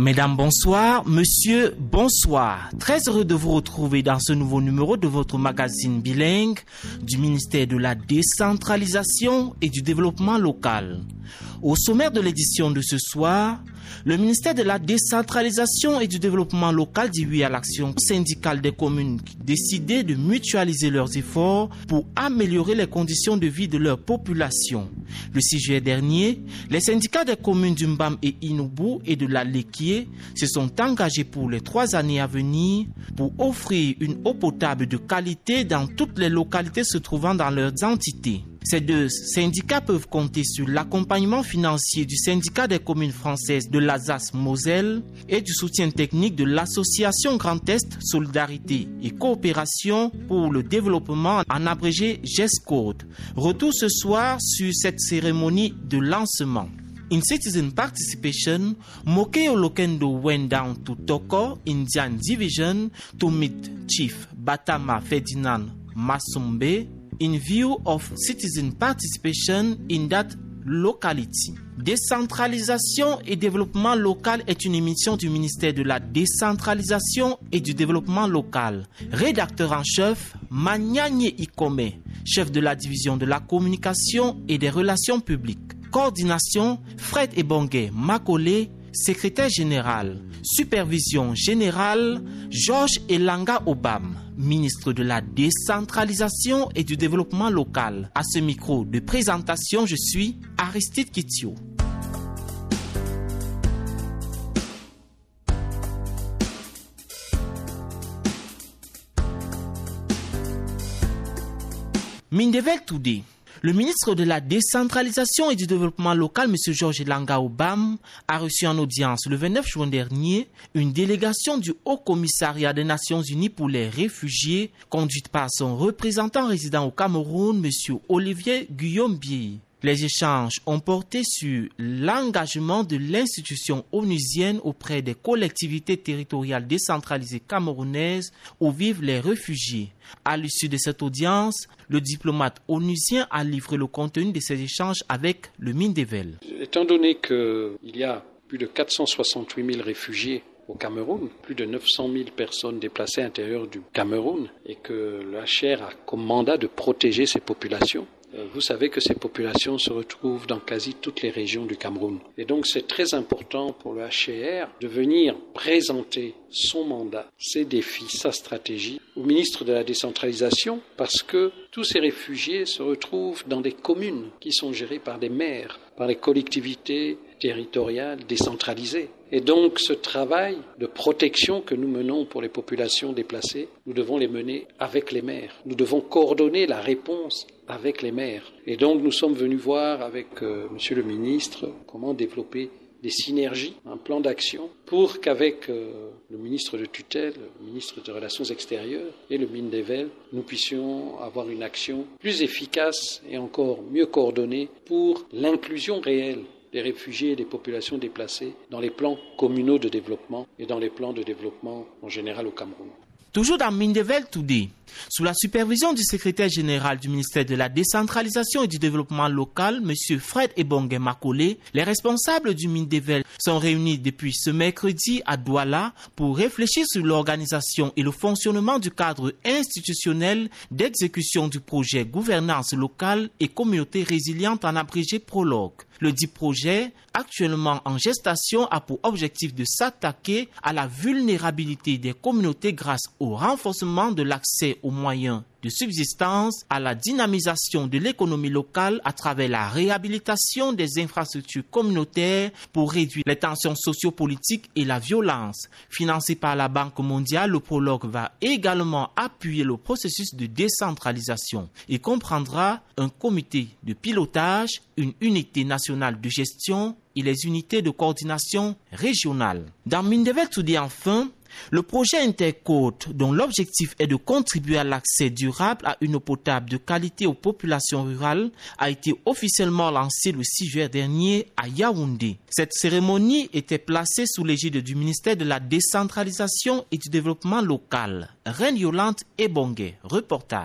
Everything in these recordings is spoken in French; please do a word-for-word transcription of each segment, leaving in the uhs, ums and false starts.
Mesdames, bonsoir. Monsieur, bonsoir. Très heureux de vous retrouver dans ce nouveau numéro de votre magazine bilingue du ministère de la décentralisation et du développement local. Au sommaire de l'édition de ce soir, le ministère de la décentralisation et du développement local dit oui à l'action syndicale des communes qui décidaient de mutualiser leurs efforts pour améliorer les conditions de vie de leur population. Le six juillet dernier, les syndicats des communes d'Umbam et Inubu et de la Lekié se sont engagés pour les trois années à venir pour offrir une eau potable de qualité dans toutes les localités se trouvant dans leurs entités. Ces deux syndicats peuvent compter sur l'accompagnement financier du syndicat des communes françaises de l'Alsace-Moselle et du soutien technique de l'association Grand Est Solidarité et Coopération pour le développement, en abrégé GESCODE. Retour ce soir sur cette cérémonie de lancement. In citizen participation, Mokeo Lokendo went down to Toko, Indian Division, to meet Chief Batama Ferdinand Masumbe in view of citizen participation in that locality. Décentralisation et développement local est une émission du ministère de la décentralisation et du développement local. Rédacteur en chef, Magnagné Ikome, chef de la division de la communication et des relations publiques. Coordination, Fred Ebongue Makole, secrétaire général. Supervision générale, Georges Elanga Obam, ministre de la décentralisation et du développement local. À ce micro de présentation, je suis Aristide Kitio. Mindeville Today. Le ministre de la décentralisation et du développement local, M. Georges Elanga Obam, a reçu en audience le vingt-neuf juin dernier une délégation du Haut Commissariat des Nations Unies pour les réfugiés, conduite par son représentant résident au Cameroun, M. Olivier Guillaume-Bié. Les échanges ont porté sur l'engagement de l'institution onusienne auprès des collectivités territoriales décentralisées camerounaises où vivent les réfugiés. À l'issue de cette audience, le diplomate onusien a livré le contenu de ces échanges avec le Mindeville. Étant donné qu'il y a plus de quatre cent soixante-huit mille réfugiés au Cameroun, plus de neuf cent mille personnes déplacées à l'intérieur du Cameroun et que l'O H R a comme mandat de protéger ces populations, vous savez que ces populations se retrouvent dans quasi toutes les régions du Cameroun. Et donc c'est très important pour le H C R de venir présenter son mandat, ses défis, sa stratégie au ministre de la décentralisation parce que tous ces réfugiés se retrouvent dans des communes qui sont gérées par des maires, par les collectivités territoriales décentralisées. Et donc ce travail de protection que nous menons pour les populations déplacées, nous devons les mener avec les maires. Nous devons coordonner la réponse avec les maires. Et donc nous sommes venus voir avec euh, Monsieur le ministre comment développer des synergies, un plan d'action pour qu'avec euh, le ministre de tutelle, le ministre des Relations extérieures et le Mindeville, nous puissions avoir une action plus efficace et encore mieux coordonnée pour l'inclusion réelle des réfugiés et des populations déplacées dans les plans communaux de développement et dans les plans de développement en général au Cameroun. Toujours dans Mindeville Today, sous la supervision du secrétaire général du ministère de la décentralisation et du développement local, M. Fred Ebongue Makole, les responsables du Mindeville sont réunis depuis ce mercredi à Douala pour réfléchir sur l'organisation et le fonctionnement du cadre institutionnel d'exécution du projet Gouvernance locale et communauté résiliente en abrégé Prologue. Le dit projet, actuellement en gestation, a pour objectif de s'attaquer à la vulnérabilité des communautés grâce au renforcement de l'accès aux moyens de subsistance, à la dynamisation de l'économie locale à travers la réhabilitation des infrastructures communautaires pour réduire les tensions sociopolitiques et la violence. Financé par la Banque mondiale, le Prologue va également appuyer le processus de décentralisation. Il comprendra un comité de pilotage, une unité nationale de gestion et les unités de coordination régionales. Dans Mindeville Today, enfin, le projet Intercode, dont l'objectif est de contribuer à l'accès durable à une eau potable de qualité aux populations rurales, a été officiellement lancé le six juillet dernier à Yaoundé. Cette cérémonie était placée sous l'égide du ministère de la décentralisation et du développement local. Reine Yolande Ebongue, reportage.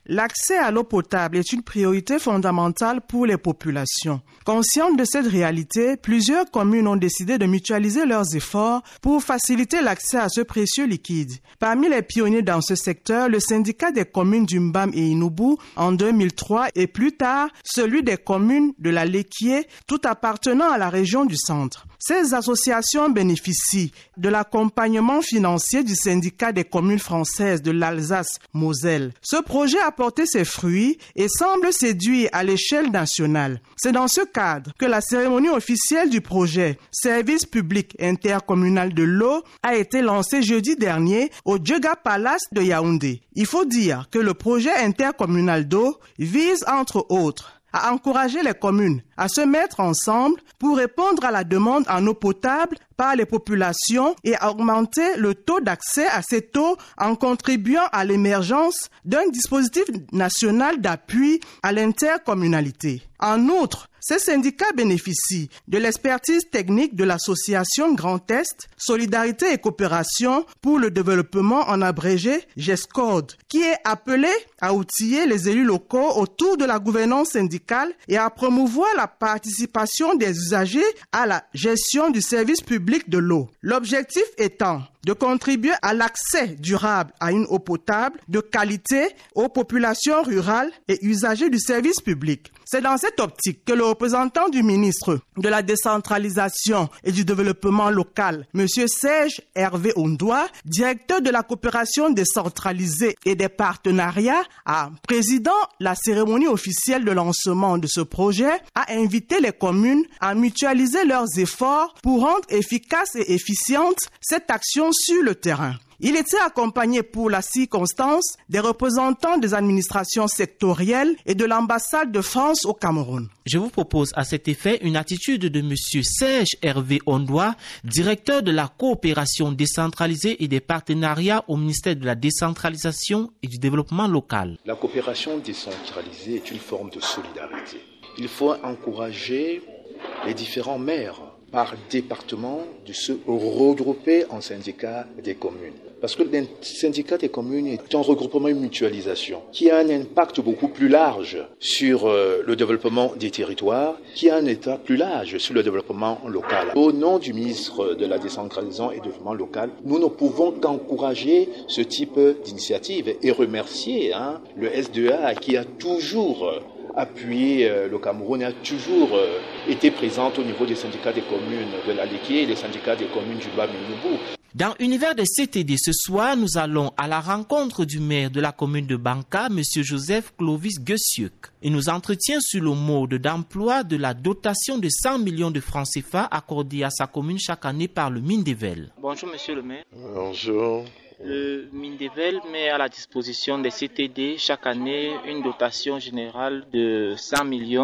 L'accès à l'eau potable est une priorité fondamentale pour les populations. Conscientes de cette réalité, plusieurs communes ont décidé de mutualiser leurs efforts pour faciliter l'accès à ce précieux liquide. Parmi les pionniers dans ce secteur, le syndicat des communes d'Umbam et Inubu en deux mille trois et plus tard, celui des communes de la Lekié, tout appartenant à la région du centre. Ces associations bénéficient de l'accompagnement financier du syndicat des communes françaises de l'Alsace-Moselle. Ce projet a porté ses fruits et semble séduire à l'échelle nationale. C'est dans ce cadre que la cérémonie officielle du projet Service public intercommunal de l'eau a été lancée jeudi dernier au Djega Palace de Yaoundé. Il faut dire que le projet intercommunal d'eau vise, entre autres, à encourager les communes à se mettre ensemble pour répondre à la demande en eau potable par les populations et à augmenter le taux d'accès à cette eau en contribuant à l'émergence d'un dispositif national d'appui à l'intercommunalité. En outre, ces syndicats bénéficient de l'expertise technique de l'association Grand Est, Solidarité et Coopération pour le développement en abrégé GESCOD, qui est appelé à outiller les élus locaux autour de la gouvernance syndicale et à promouvoir la participation des usagers à la gestion du service public de l'eau. L'objectif étant de contribuer à l'accès durable à une eau potable de qualité aux populations rurales et usagers du service public. C'est dans cette optique que le représentant du ministre de la décentralisation et du développement local, M. Serge Hervé Ondoa, directeur de la coopération décentralisée et des partenariats, a présidant la cérémonie officielle de lancement de ce projet, a invité les communes à mutualiser leurs efforts pour rendre efficace et efficiente cette action sur le terrain. Il était accompagné pour la circonstance des représentants des administrations sectorielles et de l'ambassade de France au Cameroun. Je vous propose à cet effet une attitude de M. Serge Hervé Ondoa, directeur de la coopération décentralisée et des partenariats au ministère de la décentralisation et du développement local. La coopération décentralisée est une forme de solidarité. Il faut encourager les différents maires par département de se regrouper en syndicat des communes. Parce que le syndicat des communes est un regroupement, une mutualisation qui a un impact beaucoup plus large sur euh, le développement des territoires, qui a un état plus large sur le développement local. Au nom du ministre de la décentralisation et du développement local, nous ne pouvons qu'encourager ce type d'initiative et remercier hein, le S deux A qui a toujours euh, appuyé euh, le Cameroun et a toujours euh, été présente au niveau des syndicats des communes de la Lekié et les syndicats des communes du Bas-Inubu. Dans l'univers des C T D ce soir, nous allons à la rencontre du maire de la commune de Banka, M. Joseph Clovis Guessieuc. Il nous entretient sur le mode d'emploi de la dotation de cent millions de francs C F A accordée à sa commune chaque année par le Mindevel. Bonjour monsieur le maire. Bonjour. Le Mindevel met à la disposition des C T D chaque année une dotation générale de cent millions.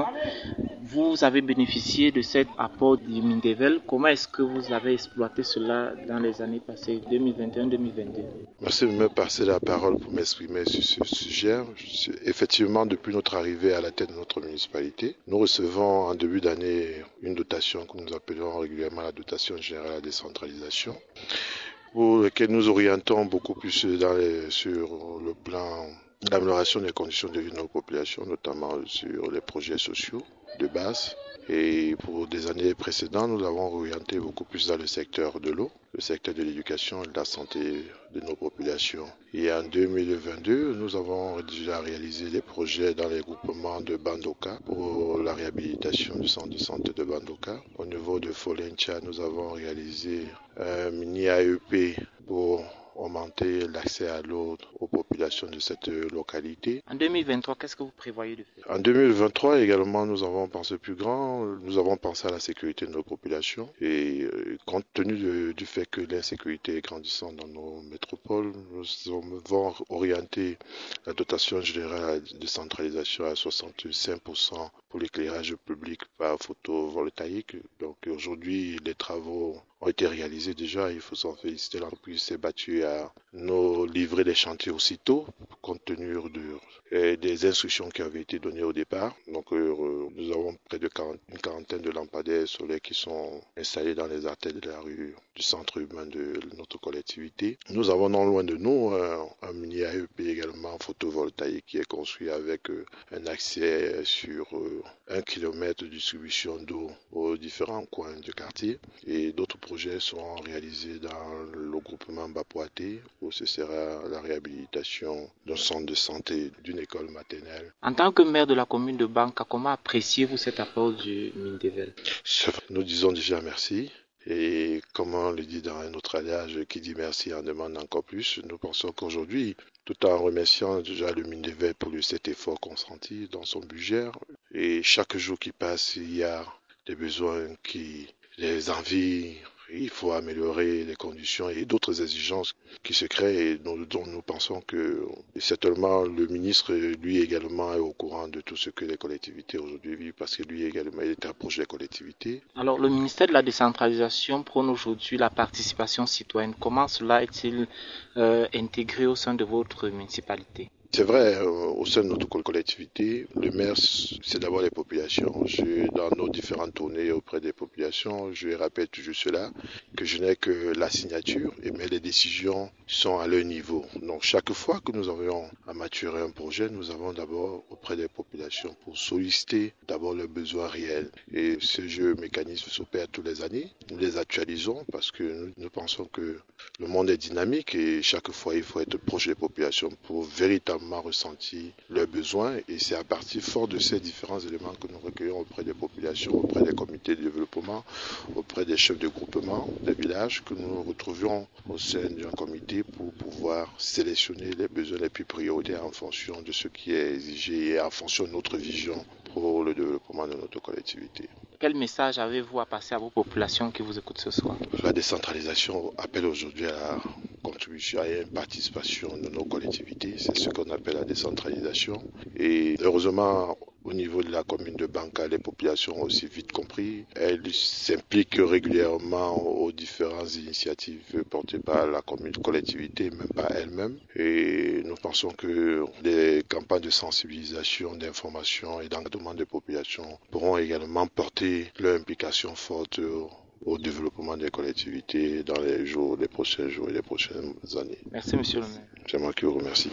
Vous avez bénéficié de cet apport du Mindevel. Comment est-ce que vous avez exploité cela dans les années passées, deux mille vingt et un deux mille vingt-deux? Merci de me passer la parole pour m'exprimer sur ce sujet. Effectivement, depuis notre arrivée à la tête de notre municipalité, nous recevons en début d'année une dotation que nous appelons régulièrement la dotation générale à la décentralisation, pour laquelle nous orientons beaucoup plus dans les, sur le plan de l'amélioration des conditions de vie de nos populations, notamment sur les projets sociaux de base. Et pour des années précédentes, nous avons orienté beaucoup plus dans le secteur de l'eau, le secteur de l'éducation et de la santé de nos populations. Et en deux mille vingt-deux, nous avons déjà réalisé des projets dans les groupements de Bandoka pour la réhabilitation du centre de santé de Bandoka. Au niveau de Folencha, nous avons réalisé un mini A E P pour augmenter l'accès à l'eau aux populations de cette localité. En deux mille vingt-trois, qu'est-ce que vous prévoyez de faire? En deux mille vingt-trois également, nous avons pensé plus grand, nous avons pensé à la sécurité de nos populations et euh, compte tenu de, du fait que l'insécurité est grandissante dans nos métropoles, nous avons orienté la dotation générale de décentralisation à soixante-cinq pour cent pour pour l'éclairage public par photovoltaïque. Donc aujourd'hui, les travaux ont été réalisés déjà. Il faut s'en féliciter. L'entreprise s'est battue à nous livrer les chantiers aussitôt, compte tenu de, des instructions qui avaient été données au départ. Donc euh, nous avons près de quarante, une quarantaine de lampadaires solaires qui sont installés dans les artères de la rue du centre urbain de notre collectivité. Nous avons non loin de nous un, un mini A E P également photovoltaïque qui est construit avec euh, un accès sur euh, un kilomètre de distribution d'eau aux différents coins du quartier. Et d'autres projets seront réalisés dans le groupement Bapoaté où ce sera la réhabilitation d'un centre de santé, d'une école maternelle. En tant que maire de la commune de Banka, comment appréciez-vous cet apport du Mindevelle? Nous disons déjà merci. Et comme on le dit dans un autre adage, qui dit merci en demande encore plus. Nous pensons qu'aujourd'hui, tout en remerciant déjà le Mindevelle pour cet effort consenti dans son budget, et chaque jour qui passe, il y a des besoins qui, des envies, il faut améliorer les conditions et d'autres exigences qui se créent et dont, dont nous pensons que certainement le ministre, lui également, est au courant de tout ce que les collectivités aujourd'hui vivent parce que lui également, il est approché des collectivités. Alors, le ministère de la décentralisation prône aujourd'hui la participation citoyenne. Comment cela est-il euh, intégré au sein de votre municipalité? C'est vrai, euh, au sein de notre collectivité, le maire, c'est d'abord les populations. Je, dans nos différentes tournées auprès des populations, je rappelle toujours cela, que je n'ai que la signature, mais les décisions sont à leur niveau. Donc chaque fois que nous avions à maturer un projet, nous avons d'abord auprès des populations pour solliciter d'abord leurs besoins réels. Et ce jeu mécanisme s'opère tous les années. Nous les actualisons parce que nous, nous pensons que le monde est dynamique et chaque fois il faut être proche des populations pour véritablement ressenti leurs besoins et c'est à partir fort de ces différents éléments que nous recueillons auprès des populations, auprès des comités de développement, auprès des chefs de groupement des villages que nous nous retrouvions au sein d'un comité pour pouvoir sélectionner les besoins les plus prioritaires en fonction de ce qui est exigé et en fonction de notre vision pour le développement de notre collectivité. Quel message avez-vous à passer à vos populations qui vous écoutent ce soir? La décentralisation appelle aujourd'hui à la contribution et à une participation de nos collectivités. C'est ce qu'on appelle la décentralisation. Et heureusement, au niveau de la commune de Banka, les populations ont aussi vite compris. Elles s'impliquent régulièrement aux différentes initiatives portées par la commune collectivité, même par elles-mêmes. Et nous pensons que les campagnes de sensibilisation, d'information et d'engagement des populations pourront également porter leur implication forte au développement des collectivités dans les jours, les prochains jours et les prochaines années. Merci, monsieur le maire. C'est moi qui vous remercie.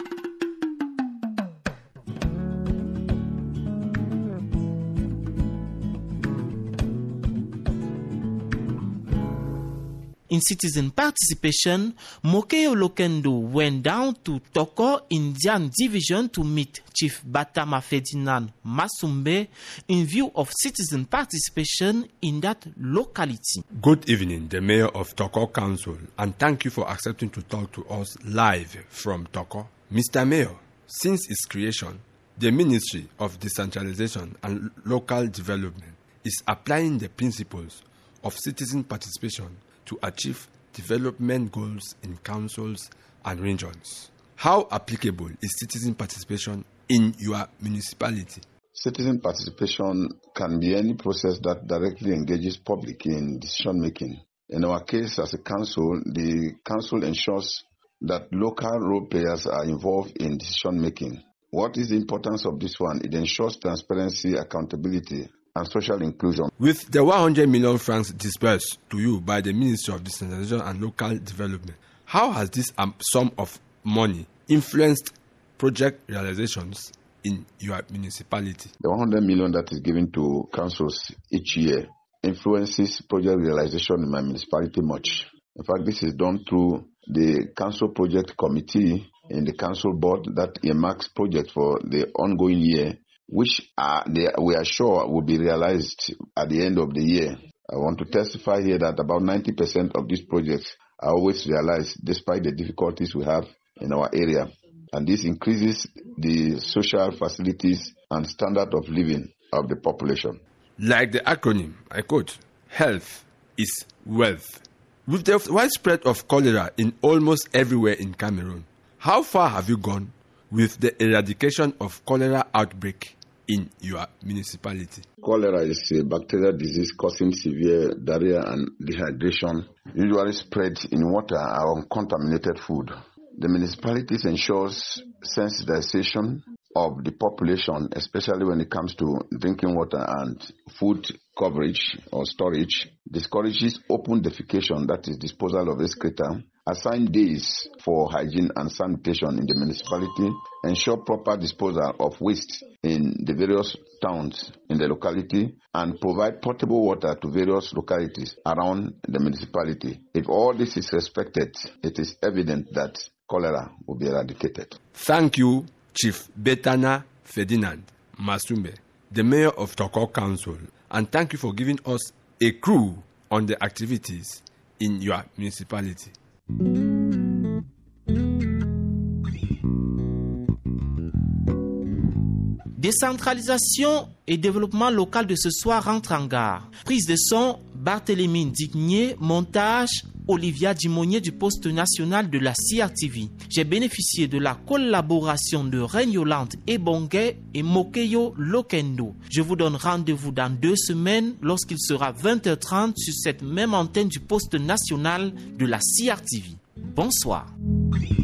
In citizen participation, Mokeyo Lokendo went down to Toko Indian Division to meet Chief Batama Ferdinand Masumbe in view of citizen participation in that locality. Good evening, the Mayor of Toko Council, and thank you for accepting to talk to us live from Toko. Mister Mayor, since its creation, the Ministry of Decentralization and Local Development is applying the principles of citizen participation to achieve development goals in councils and regions. How applicable is citizen participation in your municipality? Citizen participation can be any process that directly engages public in decision making. In our case, as a council, the council ensures that local role players are involved in decision making. What is the importance of this one? It ensures transparency, accountability, and social inclusion. With the one hundred million francs disbursed to you by the Ministry of Decentralization and Local Development, how has this um, sum of money influenced project realizations in your municipality? The one hundred million that is given to councils each year influences project realization in my municipality much. In fact, this is done through the council project committee in the council board that earmarks projects for the ongoing year, which are they, we are sure will be realized at the end of the year. I want to testify here that about ninety percent of these projects are always realized despite the difficulties we have in our area. And this increases the social facilities and standard of living of the population. Like the acronym, I quote, health is wealth. With the widespread of cholera in almost everywhere in Cameroon, how far have you gone with the eradication of cholera outbreak in your municipality? Cholera is a bacterial disease causing severe diarrhea and dehydration, usually spread in water or contaminated food. The municipalities ensures sensitization of the population, especially when it comes to drinking water and food coverage or storage, discourages open defecation, that is disposal of excreta, assign days for hygiene and sanitation in the municipality, ensure proper disposal of waste in the various towns in the locality, and provide potable water to various localities around the municipality. If all this is respected, it is evident that cholera will be eradicated. Thank you, Chief Betana Ferdinand Masumbe, the Mayor of Toko Council, and thank you for giving us a clue on the activities in your municipality. Décentralisation et développement local de ce soir rentrent en gare. Prise de son, Barthélémy Digné, montage, Olivia Dimonier du poste national de la C R T V. J'ai bénéficié de la collaboration de Reine Yolande Ebongue et Mokeyo Lokendo. Je vous donne rendez-vous dans deux semaines lorsqu'il sera vingt heures trente sur cette même antenne du poste national de la C R T V. Bonsoir.